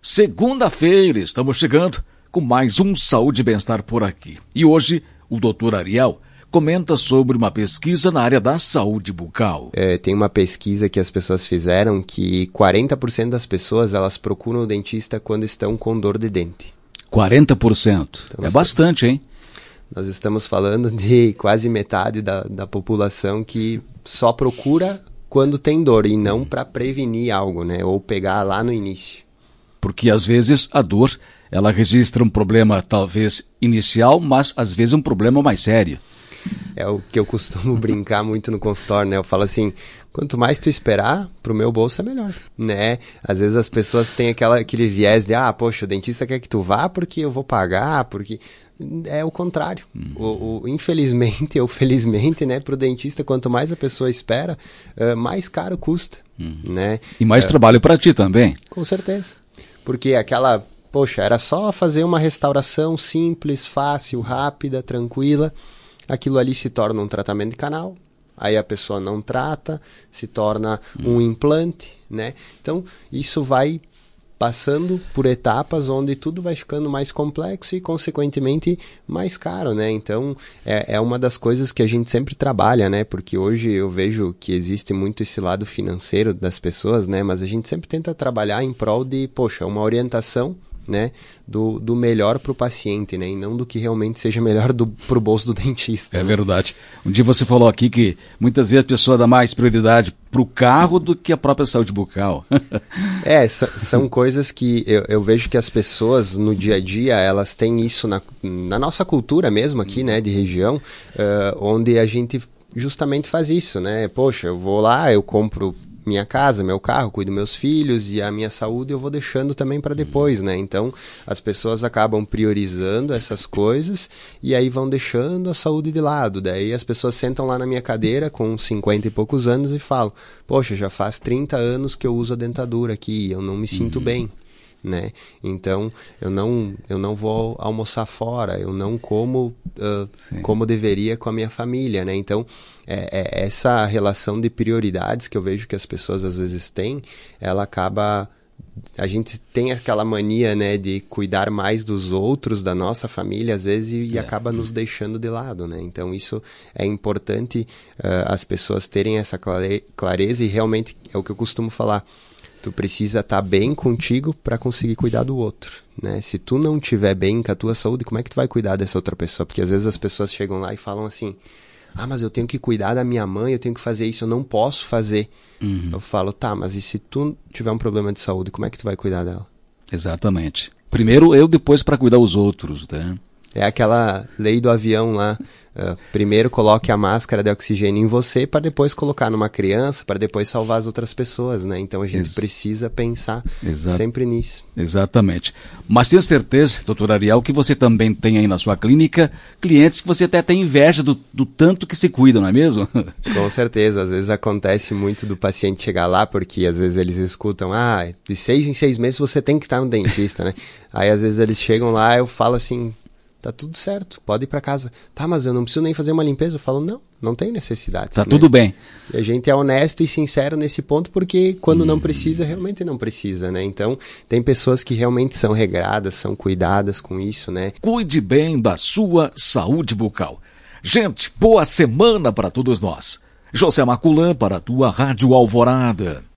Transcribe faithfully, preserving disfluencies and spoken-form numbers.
Segunda-feira, estamos chegando com mais um Saúde e Bem-Estar por aqui. E hoje, o doutor Ariel comenta sobre uma pesquisa na área da saúde bucal. É, tem uma pesquisa que as pessoas fizeram que quarenta por cento das pessoas elas procuram o dentista quando estão com dor de dente. quarenta por cento. Então, é bastante, hein? Nós estamos falando de quase metade da, da população que só procura quando tem dor e não para prevenir algo, né? Ou pegar lá no início. Porque às vezes a dor, ela registra um problema talvez inicial, mas às vezes um problema mais sério. É o que eu costumo brincar muito no consultório, né? Eu falo assim, quanto mais tu esperar, pro meu bolso é melhor, né? Às vezes as pessoas têm aquela, aquele viés de, ah, poxa, o dentista quer que tu vá porque eu vou pagar, porque... É o contrário. Uhum. O, o, infelizmente ou felizmente, né, pro dentista, quanto mais a pessoa espera, uh, mais caro custa, uhum. né? E mais uh, trabalho para ti também. Com certeza. Porque aquela, poxa, era só fazer uma restauração simples, fácil, rápida, tranquila. Aquilo ali se torna um tratamento de canal. Aí a pessoa não trata, se torna uhum. um implante, né? Então, isso vai passando por etapas onde tudo vai ficando mais complexo e, consequentemente, mais caro, né? Então, é, é uma das coisas que a gente sempre trabalha, né? Porque hoje eu vejo que existe muito esse lado financeiro das pessoas, né? Mas a gente sempre tenta trabalhar em prol de, poxa, uma orientação, né? Do, do melhor para o paciente, né? E não do que realmente seja melhor para o bolso do dentista. É, né? Verdade. Um dia você falou aqui que muitas vezes a pessoa dá mais prioridade para o carro do que a própria saúde bucal. É, são coisas que eu, eu vejo que as pessoas no dia a dia, elas têm isso na, na nossa cultura mesmo aqui, né? De região, uh, onde a gente justamente faz isso, né? Poxa, eu vou lá, eu compro minha casa, meu carro, cuido dos meus filhos e a minha saúde eu vou deixando também para depois, né? Então, as pessoas acabam priorizando essas coisas e aí vão deixando a saúde de lado. Daí as pessoas sentam lá na minha cadeira com cinquenta e poucos anos e falam, poxa, já faz trinta anos que eu uso a dentadura aqui, eu não me sinto uhum. bem. Né? Então eu não, eu não vou almoçar fora, eu não como uh, como deveria com a minha família, né? Então é, é essa relação de prioridades que eu vejo que as pessoas às vezes têm, ela acaba, a gente tem aquela mania, né, de cuidar mais dos outros, da nossa família às vezes e, e acaba nos deixando de lado, né? Então isso é importante uh, as pessoas terem essa clare- clareza e realmente é o que eu costumo falar. Tu precisa estar bem contigo para conseguir cuidar do outro, né? Se tu não estiver bem com a tua saúde, como é que tu vai cuidar dessa outra pessoa? Porque às vezes as pessoas chegam lá e falam assim, ah, mas eu tenho que cuidar da minha mãe, eu tenho que fazer isso, eu não posso fazer. Uhum. Eu falo, tá, mas e se tu tiver um problema de saúde, como é que tu vai cuidar dela? Exatamente. Primeiro eu, depois para cuidar os outros, né? É aquela lei do avião lá, uh, primeiro coloque a máscara de oxigênio em você para depois colocar numa criança, para depois salvar as outras pessoas, né? Então a gente Ex- precisa pensar Exa- sempre nisso. Exatamente. Mas tenho certeza, doutor Ariel, que você também tem aí na sua clínica clientes que você até tem inveja do, do tanto que se cuidam, não é mesmo? Com certeza, às vezes acontece muito do paciente chegar lá, porque às vezes eles escutam, ah, de seis em seis meses você tem que estar no dentista, né? Aí às vezes eles chegam lá, eu falo assim, tá tudo certo, pode ir para casa. Tá, mas eu não preciso nem fazer uma limpeza. Eu falo, não, não tem necessidade. Tá, né? Tudo bem. E a gente é honesto e sincero nesse ponto, porque quando hum. não precisa, realmente não precisa, né? Então, tem pessoas que realmente são regradas, são cuidadas com isso, né? Cuide bem da sua saúde bucal. Gente, boa semana para todos nós. José Maculan para a tua Rádio Alvorada.